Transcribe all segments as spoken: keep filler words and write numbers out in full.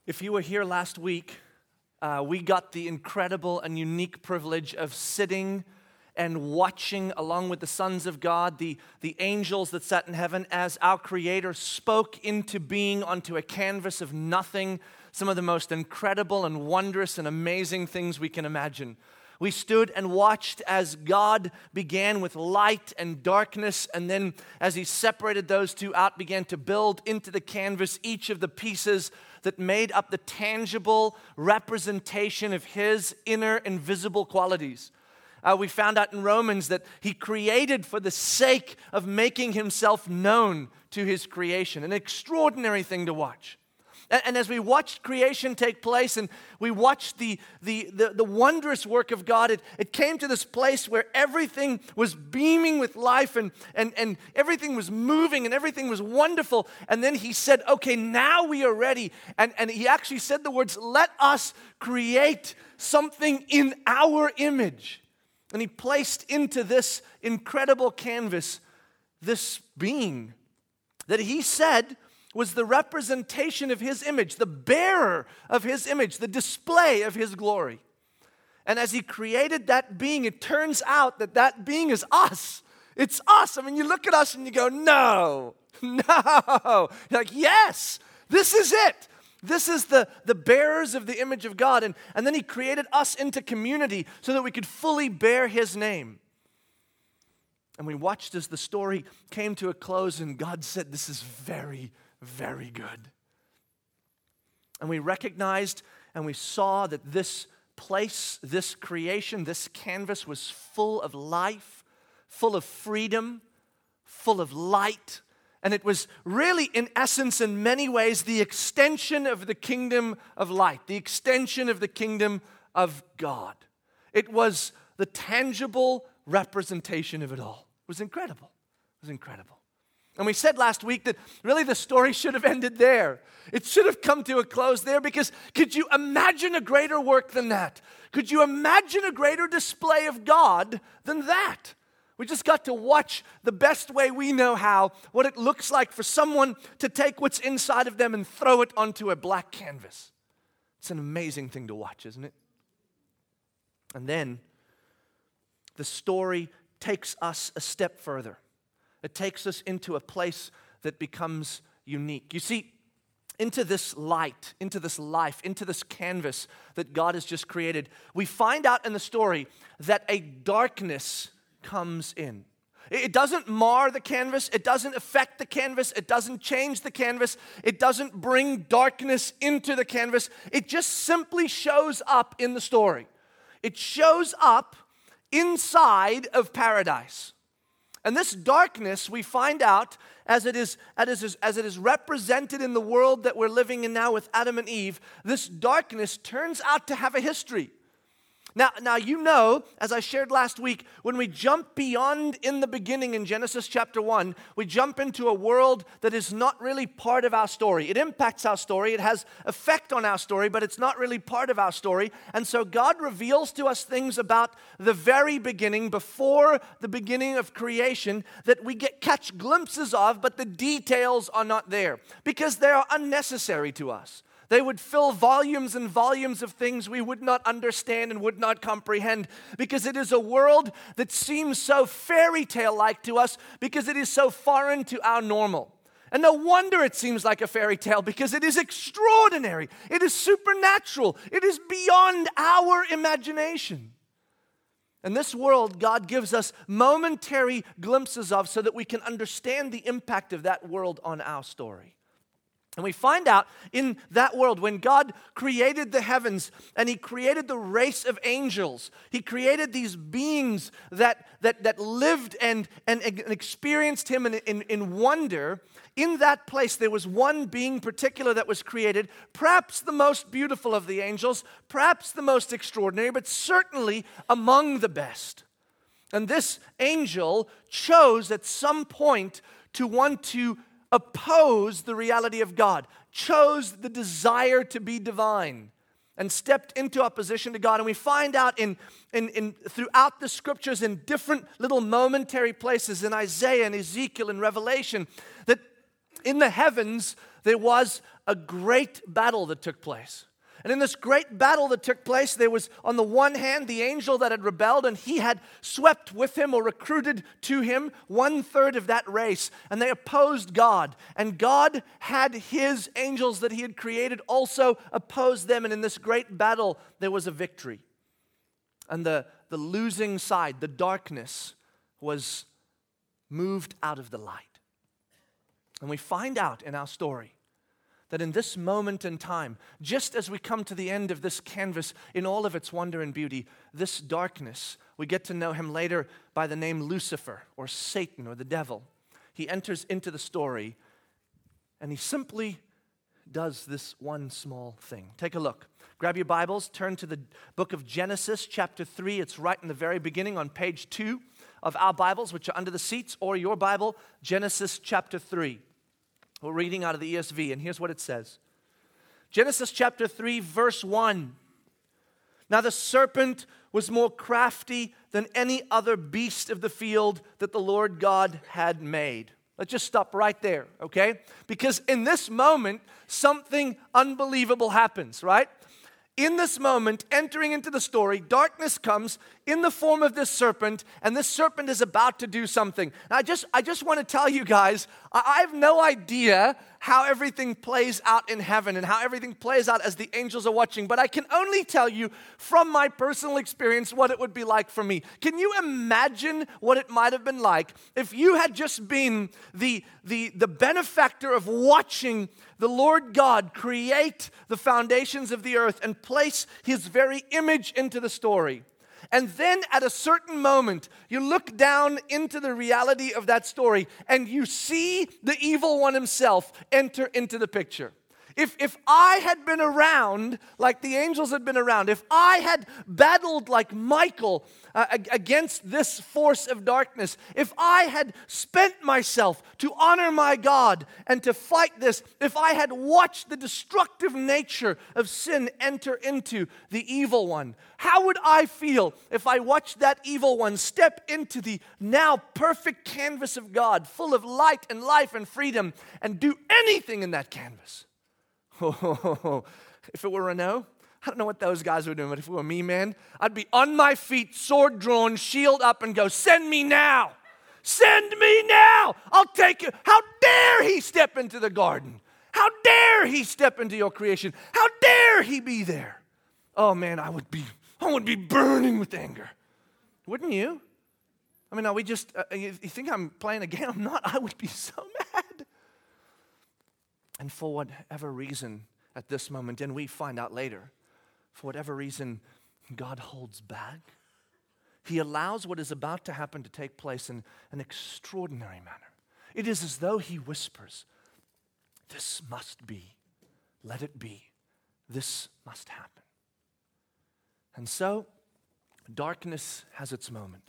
If you were here last week, uh, we got the incredible and unique privilege of sitting and watching along with the sons of God, the, the angels that sat in heaven, as our Creator spoke into being onto a canvas of nothing, some of the most incredible and wondrous and amazing things we can imagine. We stood and watched as God began with light and darkness, and then as He separated those two out, began to build into the canvas each of the pieces that made up the tangible representation of His inner invisible qualities. Uh, we found out in Romans that He created for the sake of making Himself known to His creation. An extraordinary thing to watch. And as we watched creation take place and we watched the, the, the, the wondrous work of God, it, it came to this place where everything was beaming with life and, and, and everything was moving and everything was wonderful. And then He said, okay, now we are ready. And, and He actually said the words, let us create something in our image. And He placed into this incredible canvas this being that He said was the representation of His image, the bearer of His image, the display of His glory. And as He created that being, it turns out that that being is us. It's us. I mean, you look at us and you go, no, no. You're like, yes, this is it. This is the, the bearers of the image of God. And, and then He created us into community so that we could fully bear His name. And we watched as the story came to a close and God said, this is very Very good. And we recognized and we saw that this place, this creation, this canvas was full of life, full of freedom, full of light. And it was really, in essence, in many ways, the extension of the kingdom of light, the extension of the kingdom of God. It was the tangible representation of it all. It was incredible. It was incredible. And we said last week that really the story should have ended there. It should have come to a close there because could you imagine a greater work than that? Could you imagine a greater display of God than that? We just got to watch the best way we know how, what it looks like for someone to take what's inside of them and throw it onto a black canvas. It's an amazing thing to watch, isn't it? And then the story takes us a step further. It takes us into a place that becomes unique. You see, into this light, into this life, into this canvas that God has just created, we find out in the story that a darkness comes in. It doesn't mar the canvas. It doesn't affect the canvas. It doesn't change the canvas. It doesn't bring darkness into the canvas. It just simply shows up in the story. It shows up inside of paradise. And this darkness, we find out, as it is, as it is, as it is represented in the world that we're living in now with Adam and Eve, this darkness turns out to have a history. Now, now you know, as I shared last week, when we jump beyond in the beginning in Genesis chapter one, we jump into a world that is not really part of our story. It impacts our story, it has effect on our story, but it's not really part of our story. And so God reveals to us things about the very beginning, before the beginning of creation, that we get catch glimpses of, but the details are not there because they are unnecessary to us. They would fill volumes and volumes of things we would not understand and would not comprehend because it is a world that seems so fairy tale-like to us because it is so foreign to our normal. And no wonder it seems like a fairy tale because it is extraordinary. It is supernatural. It is beyond our imagination. And this world, God gives us momentary glimpses of so that we can understand the impact of that world on our story. And we find out in that world, when God created the heavens and He created the race of angels, He created these beings that that, that lived and, and, and experienced Him in, in, in wonder. In that place, there was one being particular that was created, perhaps the most beautiful of the angels, perhaps the most extraordinary, but certainly among the best. And this angel chose at some point to want to opposed the reality of God, chose the desire to be divine, and stepped into opposition to God. And we find out in, in, in throughout the scriptures in different little momentary places in Isaiah and Ezekiel and Revelation that in the heavens there was a great battle that took place. And in this great battle that took place, there was, on the one hand, the angel that had rebelled, and he had swept with him or recruited to him one third of that race. And they opposed God. And God had his angels that he had created also oppose them. And in this great battle, there was a victory. And the, the losing side, the darkness, was moved out of the light. And we find out in our story that in this moment in time, just as we come to the end of this canvas in all of its wonder and beauty, this darkness, we get to know him later by the name Lucifer or Satan or the devil. He enters into the story and he simply does this one small thing. Take a look. Grab your Bibles, turn to the book of Genesis chapter three. It's right in the very beginning on page two of our Bibles, which are under the seats, or your Bible, Genesis chapter three. We're reading out of the E S V, and here's what it says. Genesis chapter three, verse one. Now the serpent was more crafty than any other beast of the field that the Lord God had made. Let's just stop right there, okay? Because in this moment, something unbelievable happens, right? In this moment, entering into the story, darkness comes in the form of this serpent, and this serpent is about to do something. And I just, I just want to tell you guys, I, I have no idea how everything plays out in heaven and how everything plays out as the angels are watching, but I can only tell you from my personal experience what it would be like for me. Can you imagine what it might have been like if you had just been the, the, the benefactor of watching the Lord God create the foundations of the earth and place his very image into the story? And then at a certain moment, you look down into the reality of that story and you see the evil one himself enter into the picture. If, if I had been around like the angels had been around, if I had battled like Michael uh, against this force of darkness, if I had spent myself to honor my God and to fight this, if I had watched the destructive nature of sin enter into the evil one, how would I feel if I watched that evil one step into the now perfect canvas of God, full of light and life and freedom, and do anything in that canvas? Oh, if it were Renault, I don't know what those guys were doing, but if it were me, man, I'd be on my feet, sword drawn, shield up, and go, send me now. Send me now. I'll take it. How dare he step into the garden? How dare he step into your creation? How dare he be there? Oh, man, I would be, I would be burning with anger. Wouldn't you? I mean, are we just, uh, you, you think I'm playing a game? I'm not. I would be so mad. And for whatever reason at this moment, and we find out later, for whatever reason, God holds back. He allows what is about to happen to take place in an extraordinary manner. It is as though he whispers, this must be, let it be, this must happen. And so, darkness has its moment.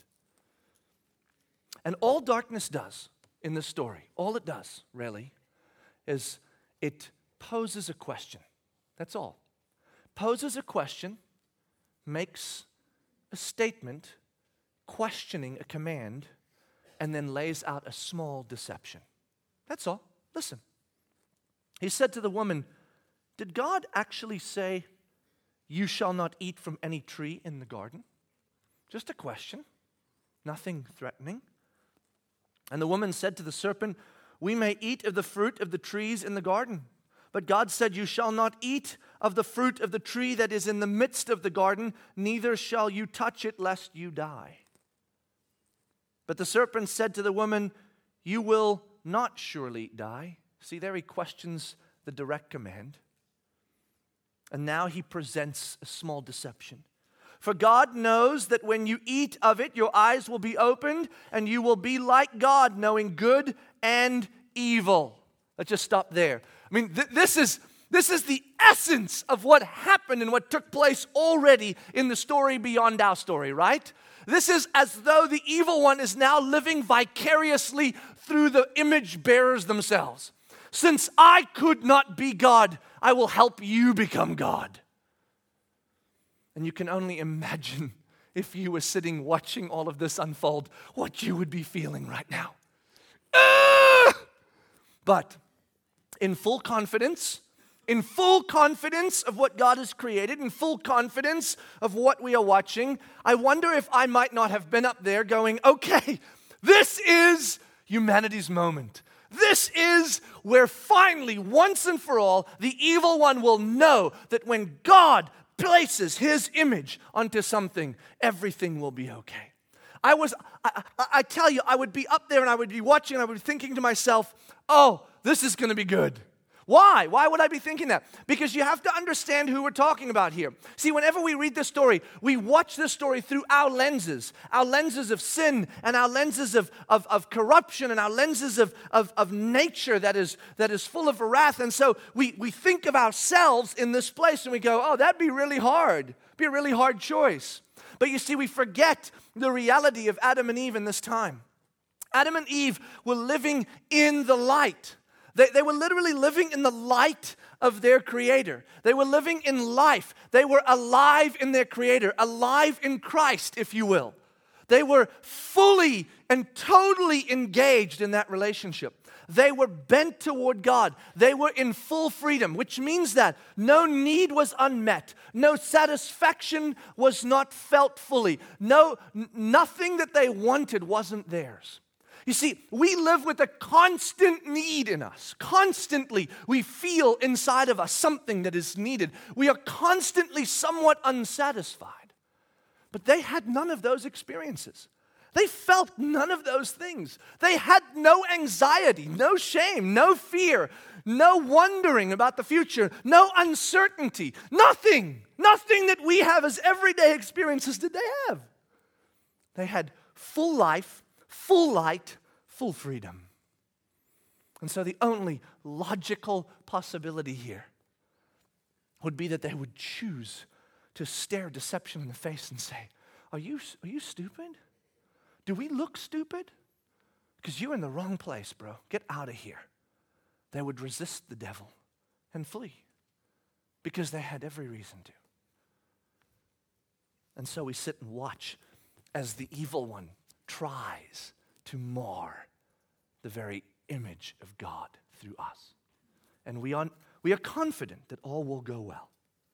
And all darkness does in this story, all it does, really, is it poses a question. That's all. Poses a question, makes a statement, questioning a command, and then lays out a small deception. That's all. Listen. He said to the woman, did God actually say, you shall not eat from any tree in the garden? Just a question. Nothing threatening. And the woman said to the serpent, we may eat of the fruit of the trees in the garden. But God said, you shall not eat of the fruit of the tree that is in the midst of the garden, neither shall you touch it, lest you die. But the serpent said to the woman, you will not surely die. See, there he questions the direct command. And now he presents a small deception. For God knows that when you eat of it, your eyes will be opened, and you will be like God, knowing good and evil. Let's just stop there. I mean, th- this is this is the essence of what happened and what took place already in the story beyond our story, right? This is as though the evil one is now living vicariously through the image bearers themselves. Since I could not be God, I will help you become God. And you can only imagine, if you were sitting watching all of this unfold, what you would be feeling right now. Ah! But in full confidence, in full confidence of what God has created, in full confidence of what we are watching, I wonder if I might not have been up there going, okay, this is humanity's moment. This is where finally, once and for all, the evil one will know that when God places his image onto something, everything will be okay. I was, I, I, I tell you, I would be up there and I would be watching and I would be thinking to myself, oh, this is going to be good. Why? Why would I be thinking that? Because you have to understand who we're talking about here. See, whenever we read this story, we watch this story through our lenses, our lenses of sin and our lenses of, of, of corruption and our lenses of, of, of nature that is, that is full of wrath. And so we, we think of ourselves in this place and we go, oh, that'd be really hard. Be a really hard choice. But you see, we forget the reality of Adam and Eve in this time. Adam and Eve were living in the light. They, they were literally living in the light of their Creator. They were living in life. They were alive in their Creator, alive in Christ, if you will. They were fully and totally engaged in that relationship. They were bent toward God. They were in full freedom, which means that no need was unmet. No satisfaction was not felt fully. No, n- nothing that they wanted wasn't theirs. You see, we live with a constant need in us. Constantly, we feel inside of us something that is needed. We are constantly somewhat unsatisfied. But they had none of those experiences. They felt none of those things. They had no anxiety, no shame, no fear, no wondering about the future, no uncertainty, nothing. Nothing that we have as everyday experiences did they have. They had full life, full light, full freedom. And so the only logical possibility here would be that they would choose to stare deception in the face and say, are you, are you stupid? Do we look stupid? Because you're in the wrong place, bro. Get out of here. They would resist the devil and flee because they had every reason to. And so we sit and watch as the evil one tries to mar the very image of God through us. And we are, we are confident that all will go well.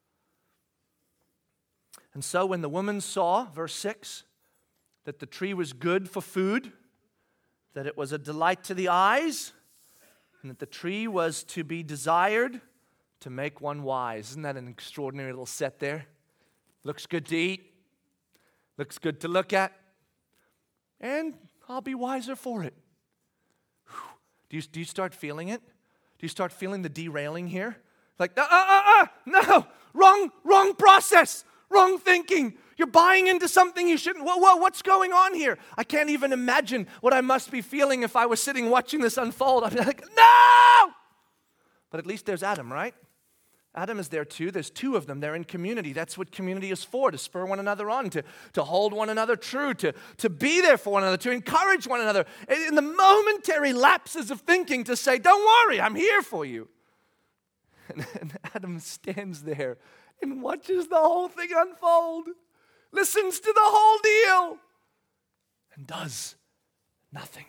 And so when the woman saw, verse six, that the tree was good for food, that it was a delight to the eyes, and that the tree was to be desired to make one wise. Isn't that an extraordinary little set there? Looks good to eat, looks good to look at, and I'll be wiser for it. Whew. Do you, do you start feeling it? Do you start feeling the derailing here? Like, uh, uh, uh, uh, no, wrong, wrong process, wrong thinking. You're buying into something you shouldn't. Whoa, whoa, what's going on here? I can't even imagine what I must be feeling if I was sitting watching this unfold. I'd be like, no! But at least there's Adam, right? Adam is there too. There's two of them. They're in community. That's what community is for, to spur one another on, to, to hold one another true, to, to be there for one another, to encourage one another. In the momentary lapses of thinking to say, don't worry, I'm here for you. And, and Adam stands there and watches the whole thing unfold, listens to the whole deal, and does nothing.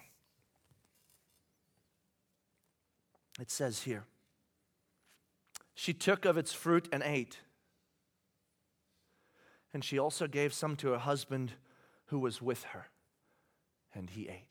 It says here, she took of its fruit and ate. And she also gave some to her husband who was with her, and he ate.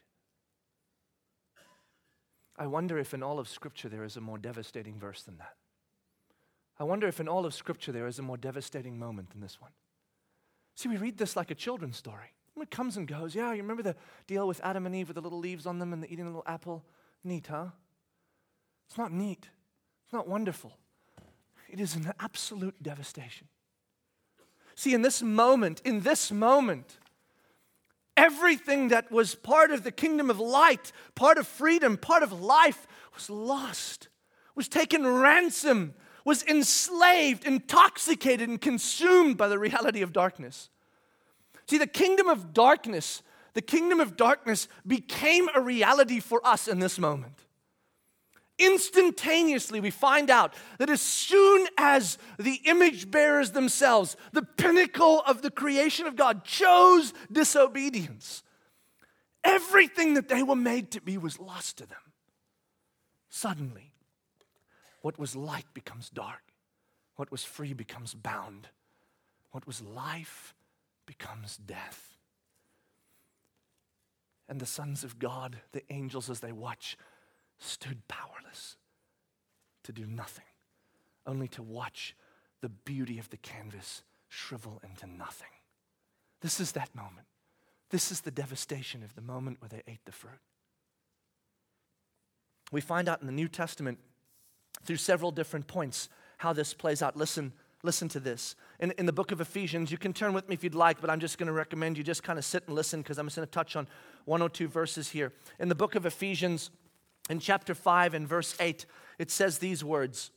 I wonder if in all of Scripture there is a more devastating verse than that. I wonder if in all of Scripture there is a more devastating moment than this one. See, we read this like a children's story. It comes and goes. Yeah, you remember the deal with Adam and Eve with the little leaves on them and the eating the little apple? Neat, huh? It's not neat. It's not wonderful. It is an absolute devastation. See, in this moment, in this moment, everything that was part of the kingdom of light, part of freedom, part of life was lost, was taken ransom, was enslaved, intoxicated, and consumed by the reality of darkness. See, the kingdom of darkness, the kingdom of darkness became a reality for us in this moment. Instantaneously, we find out that as soon as the image bearers themselves, the pinnacle of the creation of God, chose disobedience, everything that they were made to be was lost to them. Suddenly, What was light becomes dark. What was free becomes bound. What was life becomes death. And the sons of God, the angels, as they watch, stood powerless to do nothing, only to watch the beauty of the canvas shrivel into nothing. This is that moment. This is the devastation of the moment where they ate the fruit. We find out in the New Testament through several different points how this plays out. Listen, listen to this. In, in the book of Ephesians, you can turn with me if you'd like, but I'm just going to recommend you just kind of sit and listen because I'm just going to touch on one or two verses here. In the book of Ephesians, in chapter five and verse eight, it says these words.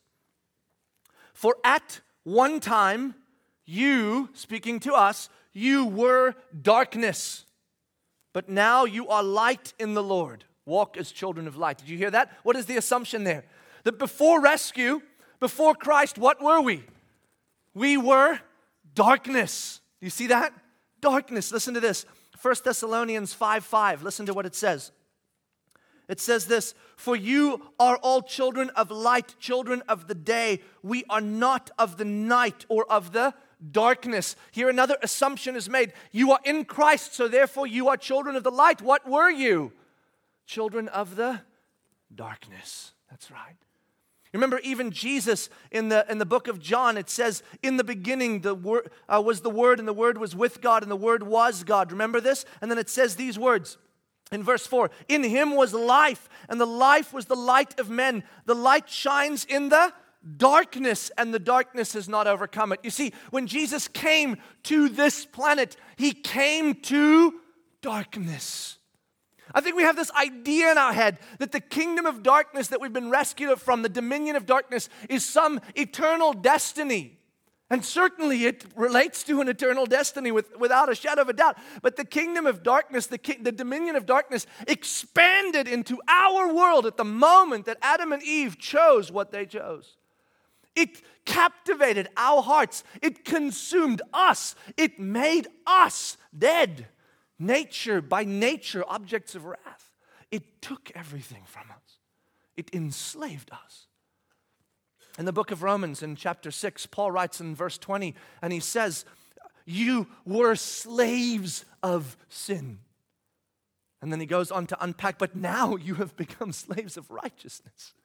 For at one time, you, speaking to us, you were darkness, but now you are light in the Lord. Walk as children of light. Did you hear that? What is the assumption there? That before rescue, before Christ, what were we? We were darkness. Do you see that? Darkness. Listen to this. First Thessalonians five five. Listen to what it says. It says this, for you are all children of light, children of the day. We are not of the night or of the darkness. Here another assumption is made. You are in Christ, so therefore you are children of the light. What were you? Children of the darkness. That's right. Remember, even Jesus in the in the book of John, it says, in the beginning the word uh, was the Word, and the Word was with God, and the Word was God. Remember this? And then it says these words in verse four. In him was life, and the life was the light of men. The light shines in the darkness, and the darkness has not overcome it. You see, when Jesus came to this planet, he came to darkness. I think we have this idea in our head that the kingdom of darkness that we've been rescued from, the dominion of darkness, is some eternal destiny. And certainly it relates to an eternal destiny with, without a shadow of a doubt. But the kingdom of darkness, the, ki- the dominion of darkness expanded into our world at the moment that Adam and Eve chose what they chose. It captivated our hearts. It consumed us. It made us dead. Nature, by nature, objects of wrath. It took everything from us. It enslaved us. In the book of Romans, in chapter six, Paul writes in verse twenty, and he says, you were slaves of sin. And then he goes on to unpack, but now you have become slaves of righteousness.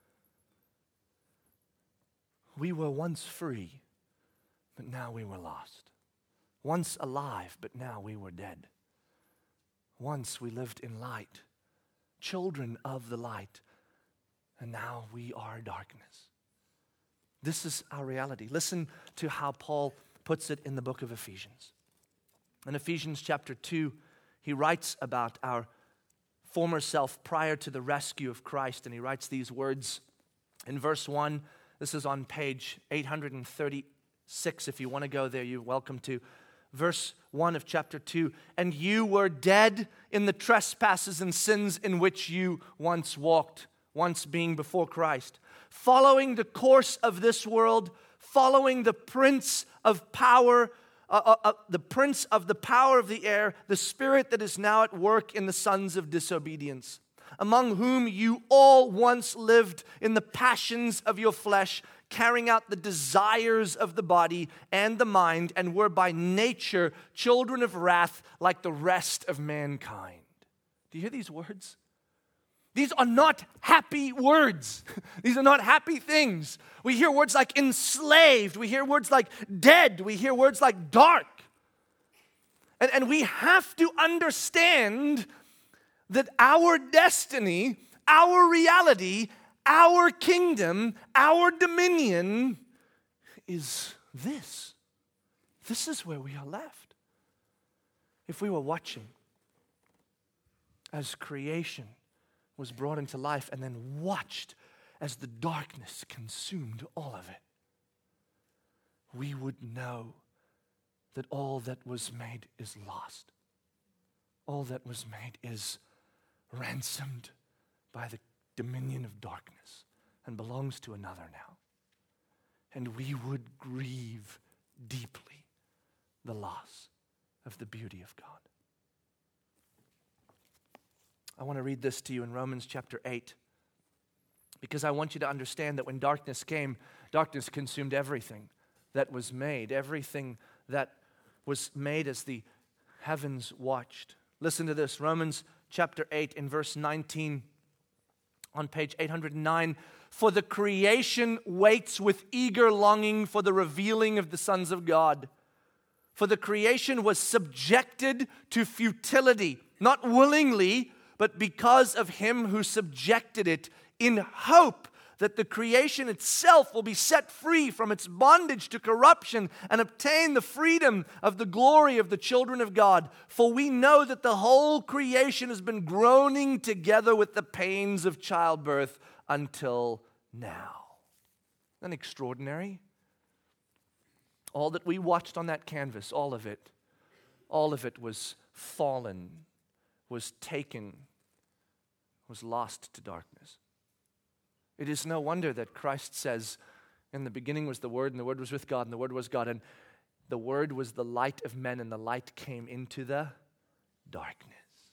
We were once free, but now we were lost. Once alive, but now we were dead. Once we lived in light, children of the light, and now we are darkness. This is our reality. Listen to how Paul puts it in the book of Ephesians. In Ephesians chapter two, he writes about our former self prior to the rescue of Christ, and he writes these words in verse one. This is on page eight thirty-six. If you want to go there, you're welcome to. Verse one of chapter two, and you were dead in the trespasses and sins in which you once walked, once being before Christ, following the course of this world, following the prince of power, uh, uh, uh, the prince of the power of the air, the spirit that is now at work in the sons of disobedience, among whom you all once lived in the passions of your flesh, carrying out the desires of the body and the mind, and were by nature children of wrath like the rest of mankind. Do you hear these words? These are not happy words. These are not happy things. We hear words like enslaved. We hear words like dead. We hear words like dark. And, and we have to understand that our destiny, our reality, our kingdom, our dominion is this. This is where we are left. If we were watching as creation was brought into life and then watched as the darkness consumed all of it, we would know that all that was made is lost. All that was made is ransomed by the dominion of darkness and belongs to another now. And we would grieve deeply the loss of the beauty of God. I want to read this to you in Romans chapter eight, Because I want you to understand that when darkness came, darkness consumed everything that was made, everything that was made as the heavens watched. Listen to this, Romans chapter eight in verse nineteen on page eight hundred nine. For the creation waits with eager longing for the revealing of the sons of God. For the creation was subjected to futility, not willingly, but because of him who subjected it, in hope that the creation itself will be set free from its bondage to corruption and obtain the freedom of the glory of the children of God. For we know that the whole creation has been groaning together with the pains of childbirth until now. Isn't that extraordinary? All that we watched on that canvas, all of it, all of it was fallen, was taken, was lost to darkness. It is no wonder that Christ says, in the beginning was the Word, and the Word was with God, and the Word was God, and the Word was the light of men, and the light came into the darkness.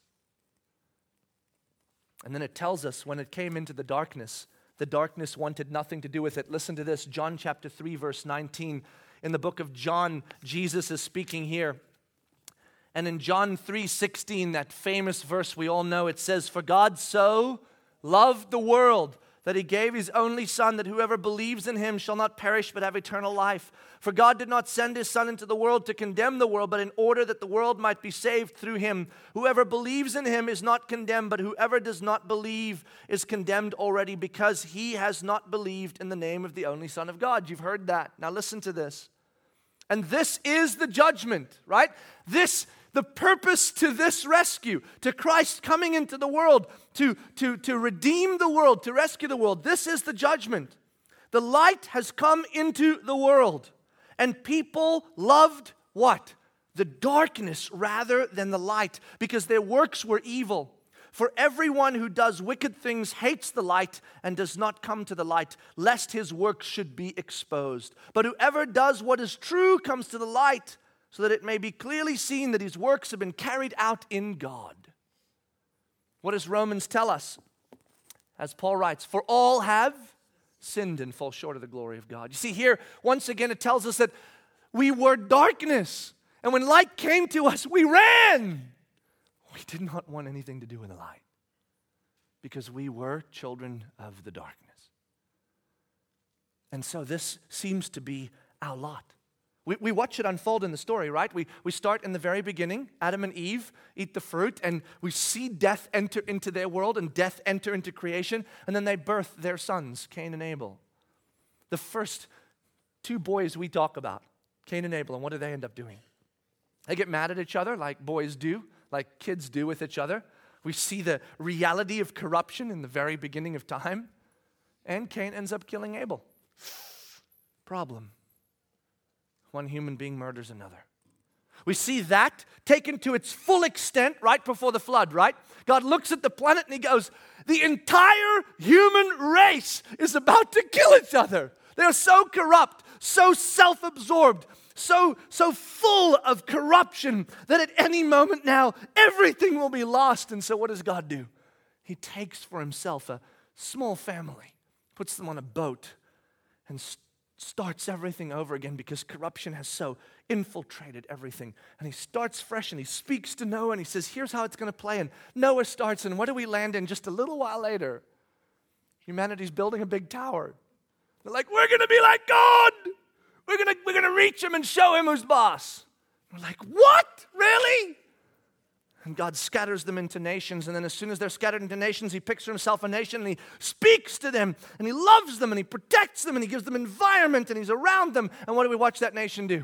And then it tells us when it came into the darkness, the darkness wanted nothing to do with it. Listen to this, John chapter three, verse nineteen. In the book of John, Jesus is speaking here. And in John three sixteen, that famous verse we all know, it says, For God so loved the world that he gave his only Son, that whoever believes in him shall not perish but have eternal life. For God did not send his Son into the world to condemn the world, but in order that the world might be saved through him. Whoever believes in him is not condemned, but whoever does not believe is condemned already, because he has not believed in the name of the only Son of God. You've heard that. Now listen to this. And this is the judgment, right? This The purpose to this rescue, to Christ coming into the world, to, to, to redeem the world, to rescue the world, this is the judgment. The light has come into the world, and people loved what? The darkness rather than the light, because their works were evil. For everyone who does wicked things hates the light and does not come to the light, lest his works should be exposed. But whoever does what is true comes to the light, so that it may be clearly seen that his works have been carried out in God. What does Romans tell us? As Paul writes, for all have sinned and fall short of the glory of God. You see here, once again, it tells us that we were darkness. And when light came to us, we ran. We did not want anything to do with the light, because we were children of the darkness. And so this seems to be our lot. We, we watch it unfold in the story, right? We, we start in the very beginning. Adam and Eve eat the fruit, and we see death enter into their world and death enter into creation, and then they birth their sons, Cain and Abel. The first two boys we talk about, Cain and Abel, and what do they end up doing? They get mad at each other like boys do, like kids do with each other. We see the reality of corruption in the very beginning of time, and Cain ends up killing Abel. Problem. One human being murders another. We see that taken to its full extent right before the flood, right? God looks at the planet and he goes, the entire human race is about to kill each other. They're so corrupt, so self-absorbed, so, so full of corruption that at any moment now, everything will be lost. And so what does God do? He takes for himself a small family, puts them on a boat, and st- starts everything over again, because corruption has so infiltrated everything. And he starts fresh, and he speaks to Noah, and he says, here's how it's going to play. And Noah starts, and what do we land in just a little while later? Humanity's building a big tower. They're like, we're going to be like God. We're going to we're going to reach him and show him who's boss. We're like, what? Really? And God scatters them into nations, and then as soon as they're scattered into nations, he picks for himself a nation, and he speaks to them, and he loves them, and he protects them, and he gives them environment, and he's around them. And what do we watch that nation do?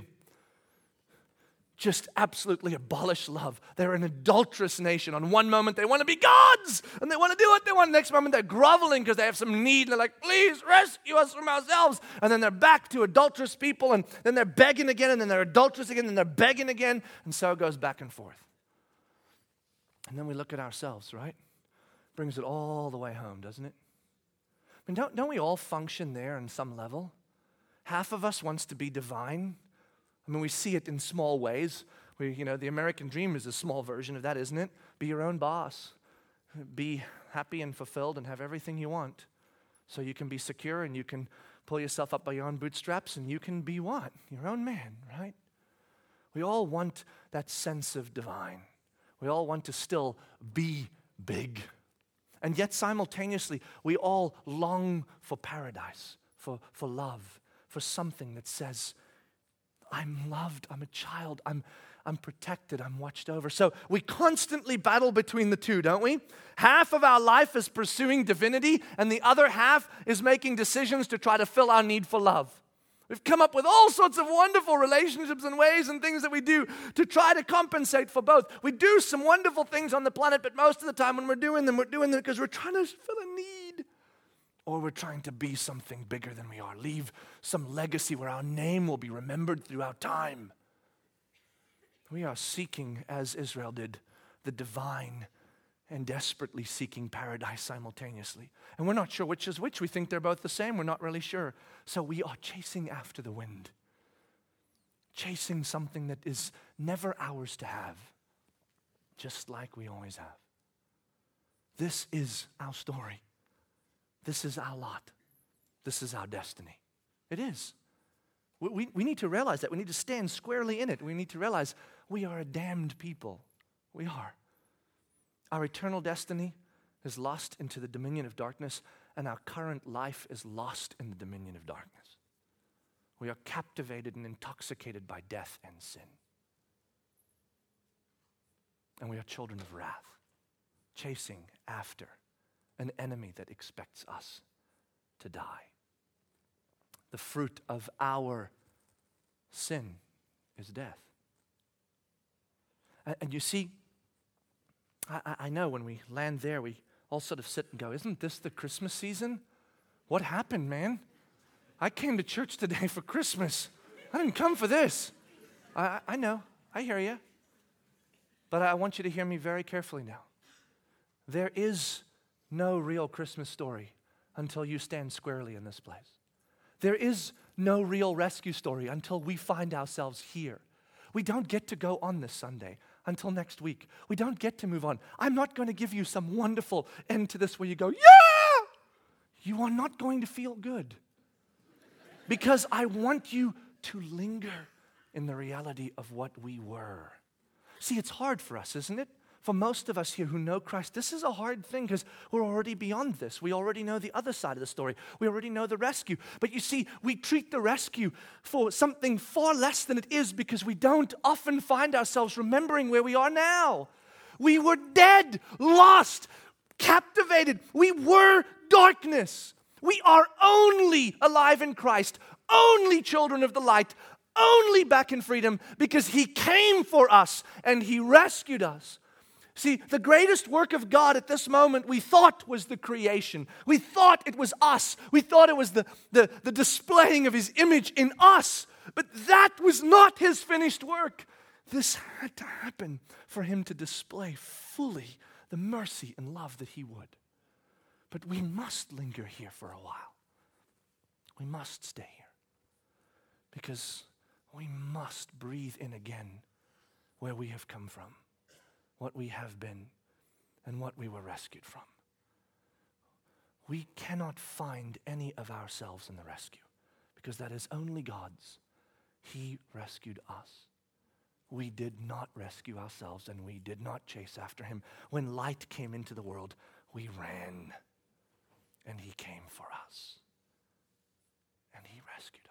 Just absolutely abolish love. They're an adulterous nation. On one moment, they want to be gods, and they want to do what they want. The next moment, they're groveling because they have some need, and they're like, please rescue us from ourselves. And then they're back to adulterous people, and then they're begging again, and then they're adulterous again, and they're begging again, and so it goes back and forth. And then we look at ourselves, right? Brings it all the way home, doesn't it? I mean, don't, don't we all function there on some level? Half of us wants to be divine. I mean, we see it in small ways. We, you know, the American dream is a small version of that, isn't it? Be your own boss. Be happy and fulfilled and have everything you want. So you can be secure and you can pull yourself up by your own bootstraps and you can be what? Your own man, right? We all want that sense of divine. We all want to still be big. And yet simultaneously, we all long for paradise, for, for love, for something that says, I'm loved, I'm a child, I'm, I'm protected, I'm watched over. So we constantly battle between the two, don't we? Half of our life is pursuing divinity, and the other half is making decisions to try to fill our need for love. We've come up with all sorts of wonderful relationships and ways and things that we do to try to compensate for both. We do some wonderful things on the planet, but most of the time when we're doing them, we're doing them because we're trying to fill a need. Or we're trying to be something bigger than we are, leave some legacy where our name will be remembered throughout time. We are seeking, as Israel did, the divine and desperately seeking paradise simultaneously. And we're not sure which is which. We think they're both the same. We're not really sure. So we are chasing after the wind, chasing something that is never ours to have, just like we always have. This is our story. This is our lot. This is our destiny. It is. We, we, we need to realize that. We need to stand squarely in it. We need to realize we are a damned people. We are. Our eternal destiny is lost into the dominion of darkness, and our current life is lost in the dominion of darkness. We are captivated and intoxicated by death and sin. And we are children of wrath, chasing after an enemy that expects us to die. The fruit of our sin is death. And, and you see, I, I know when we land there, we all sort of sit and go, isn't this the Christmas season? What happened, man? I came to church today for Christmas. I didn't come for this. I, I know. I hear you. But I want you to hear me very carefully now. There is no real Christmas story until you stand squarely in this place. There is no real rescue story until we find ourselves here. We don't get to go on this Sunday until next week. We don't get to move on. I'm not going to give you some wonderful end to this where you go, yeah! You are not going to feel good. Because I want you to linger in the reality of what we were. See, it's hard for us, isn't it? For most of us here who know Christ, this is a hard thing because we're already beyond this. We already know the other side of the story. We already know the rescue. But you see, we treat the rescue for something far less than it is because we don't often find ourselves remembering where we are now. We were dead, lost, captivated. We were darkness. We are only alive in Christ, only children of the light, only back in freedom because He came for us and He rescued us. See, the greatest work of God at this moment we thought was the creation. We thought it was us. We thought it was the, the, the displaying of His image in us. But that was not His finished work. This had to happen for Him to display fully the mercy and love that He would. But we must linger here for a while. We must stay here. Because we must breathe in again where we have come from, what we have been, and what we were rescued from. We cannot find any of ourselves in the rescue because that is only God's. He rescued us. We did not rescue ourselves and we did not chase after Him. When light came into the world, we ran and He came for us and He rescued us.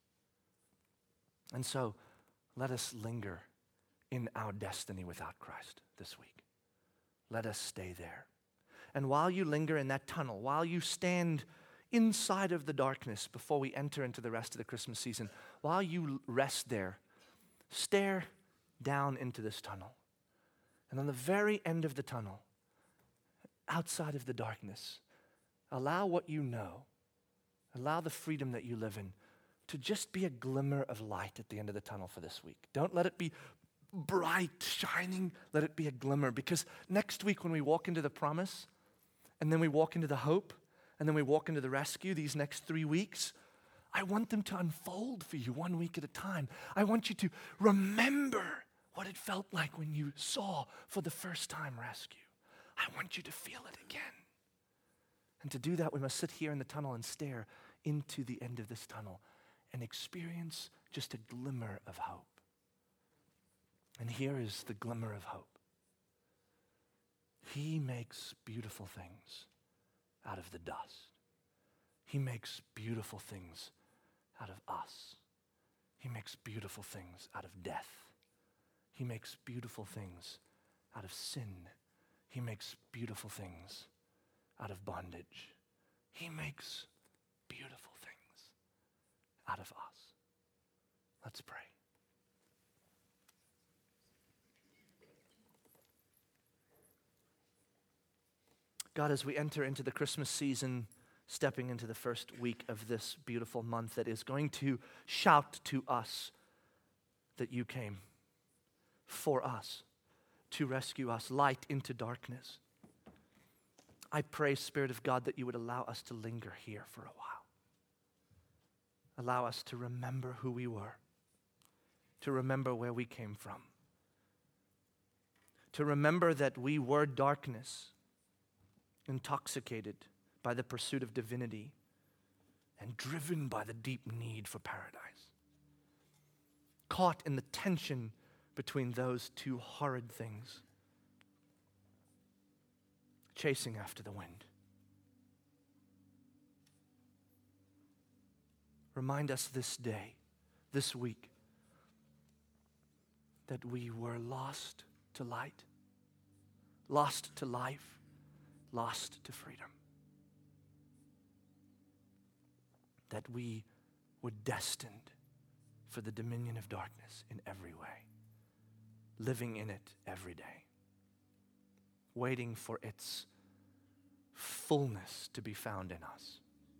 And so let us linger in our destiny without Christ this week. Let us stay there. And while you linger in that tunnel, while you stand inside of the darkness before we enter into the rest of the Christmas season, while you rest there, stare down into this tunnel. And on the very end of the tunnel, outside of the darkness, allow what you know, allow the freedom that you live in to just be a glimmer of light at the end of the tunnel for this week. Don't let it be bright, shining. Let it be a glimmer. Because next week when we walk into the promise, and then we walk into the hope, and then we walk into the rescue, these next three weeks, I want them to unfold for you one week at a time. I want you to remember what it felt like when you saw for the first time rescue. I want you to feel it again. And to do that, we must sit here in the tunnel and stare into the end of this tunnel and experience just a glimmer of hope. And here is the glimmer of hope. He makes beautiful things out of the dust. He makes beautiful things out of us. He makes beautiful things out of death. He makes beautiful things out of sin. He makes beautiful things out of bondage. He makes beautiful things out of us. Let's pray. God, as we enter into the Christmas season, stepping into the first week of this beautiful month that is going to shout to us that you came for us, to rescue us, light into darkness. I pray, Spirit of God, that you would allow us to linger here for a while. Allow us to remember who we were, to remember where we came from, to remember that we were darkness, intoxicated by the pursuit of divinity and driven by the deep need for paradise, caught in the tension between those two horrid things, chasing after the wind. Remind us this day, this week, that we were lost to light, lost to life, lost to freedom. That we were destined for the dominion of darkness in every way, living in it every day, waiting for its fullness to be found in us.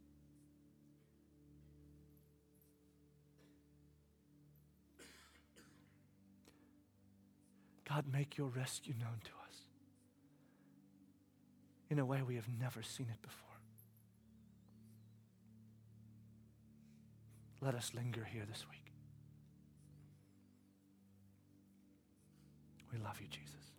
God, make your rescue known to us in a way we have never seen it before. Let us linger here this week. We love you, Jesus.